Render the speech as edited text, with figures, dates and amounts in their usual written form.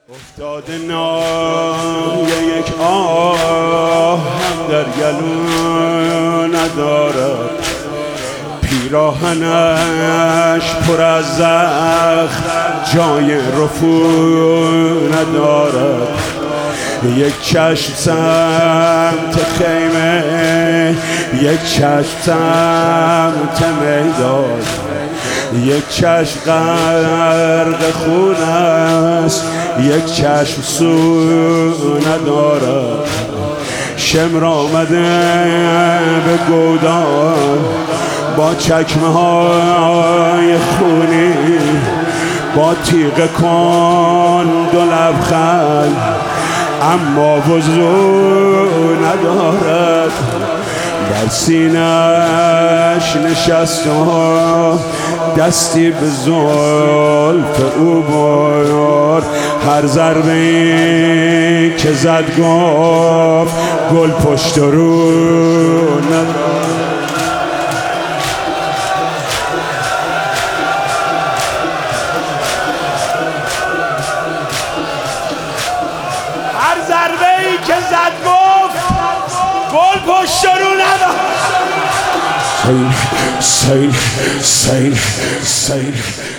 افتاده نای یک آه هم در گلو ندارد، پیراهنش پر از زخم جای رفو ندارد. یک چشم سمت خیمه، یک چشم سمت میدان، یک چشم غرق خون است، یک چشم سو ندارد. شمر آمده به گودان با چکمه های خونی، با تیغ کن دو لبخند اما وضو ندارد. در سینه‌اش نشست و دستی به زلف او برد. هر ضربه‌ای که زد گفت گل پشت رو ندارد. هر ضربه‌ای که زد گفت گل پشت رو ندارد. سیل سیل سیل سیل